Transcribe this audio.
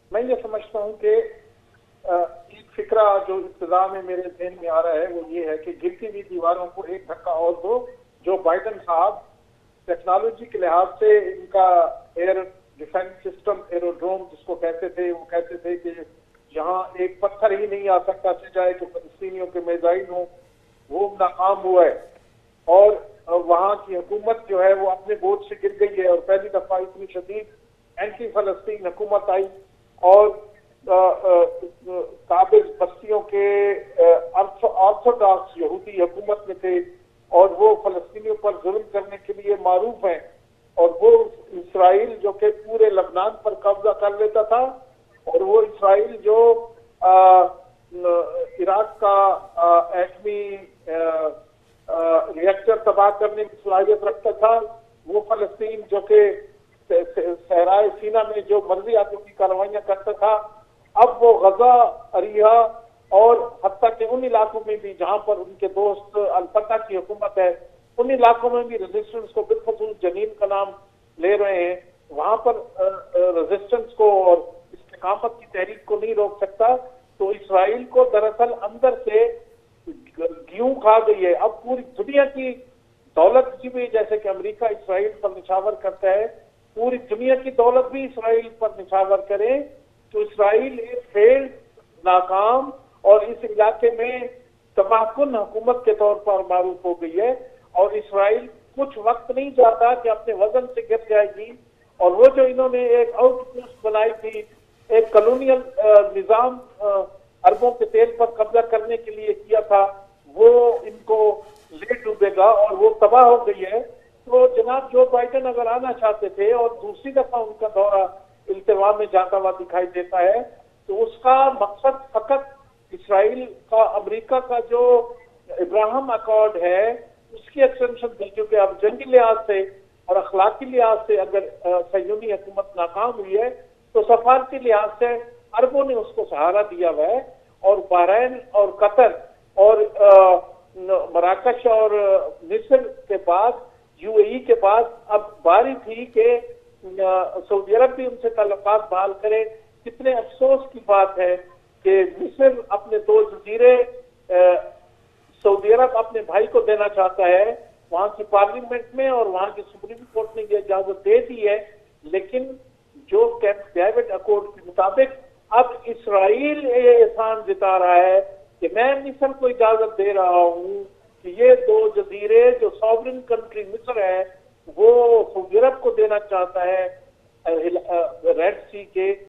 میں یہ سمجھتا ہوں کہ ایک فکرہ جو ابتدا میں میرے ذہن میں آ رہا ہے وہ یہ ہے کہ گرتی ہوئی دیواروں کو ایک دھکا اور دو. جو بائیڈن صاحب ٹیکنالوجی کے لحاظ سے ان کا ایئر ڈیفنس سسٹم ایروڈروم جس کو کہتے تھے وہ کہتے تھے کہ یہاں ایک پتھر ہی نہیں آ سکتا سجائے کہ فلسطینیوں کے میزائل ہوں، وہ ناکام ہوا ہے. اور وہاں کی حکومت جو ہے وہ اپنے بوجھ سے گر گئی ہے اور پہلی دفعہ اتنی شدید اینٹی فلسطین حکومت آئی اور قابض بستیوں کے آرتھوڈاکس یہودی حکومت میں تھے اور وہ فلسطینیوں پر ظلم کرنے کے لیے معروف ہیں. اور وہ اسرائیل جو کہ پورے لبنان پر قبضہ کر لیتا تھا اور وہ اسرائیل جو عراق کا ایٹمی ریئیکٹر تباہ کرنے کی صلاحیت رکھتا تھا، وہ فلسطین جو کہ صحرائے سینا میں جو مرضی آدمی کی کارروائیاں کرتا تھا، اب وہ غزہ، اریحا اور حتیٰ کہ ان علاقوں میں بھی جہاں پر ان کے دوست الفتح کی حکومت ہے، ان علاقوں میں بھی ریزسٹنس کو بالخصوص جنین کا نام لے رہے ہیں. وہاں پر ریزسٹنس کو اور استقامت کی تحریک کو نہیں روک سکتا. تو اسرائیل کو دراصل اندر سے گیوں کھا گئی ہے. اب پوری دنیا کی دولت کی بھی، جیسے کہ امریکہ اسرائیل پر نچھاور کرتا ہے، پوری دنیا کی دولت بھی اسرائیل پر نچھاور کرے تو اسرائیل ایک فیلڈ، ناکام اور اس علاقے میں تباہ کن حکومت کے طور پر معروف ہو گئی ہے. اور اسرائیل کچھ وقت نہیں جاتا کہ اپنے وزن سے گر جائے گی. اور وہ جو انہوں نے ایک آؤٹ پوسٹ بنائی تھی، ایک کالونیل نظام اربوں کے تیل پر قبضہ کرنے کے لیے کیا تھا، وہ ان کو لے ڈوبے گا اور وہ تباہ ہو گئی ہے. تو جناب جو بائیڈن اگر آنا چاہتے تھے اور دوسری دفعہ ان کا دورہ التوا میں جاتا ہوا دکھائی دیتا ہے تو اس کا مقصد فقط اسرائیل کا، امریکہ کا جو ابراہم اکارڈ ہے اس کی ایکسٹینشن تھی، کیونکہ اب جنگی لحاظ سے اور اخلاقی لحاظ سے اگر صہیونی حکومت ناکام ہوئی ہے تو سفارتی لحاظ سے عربوں نے اس کو سہارا دیا ہوا ہے. اور بحرین اور قطر اور مراکش اور مصر کے بعد، یو اے ای کے بعد اب باری تھی کہ سعودی عرب بھی ان سے تعلقات بحال کرے. کتنے افسوس کی بات ہے کہ مصر اپنے 2 جزیرے سعودی عرب اپنے بھائی کو دینا چاہتا ہے. وہاں کی پارلیمنٹ میں اور وہاں کی سپریم کورٹ نے یہ اجازت دے دی ہے، لیکن جو کیمپ ڈیوڈ اکارڈ کے مطابق اب اسرائیل یہ احسان جتا رہا ہے کہ میں مصر کو اجازت دے رہا ہوں کہ یہ 2 جزیرے جو سوورن کنٹری مصر ہے وہ سعودی عرب کو دینا چاہتا ہے ریڈ سی کے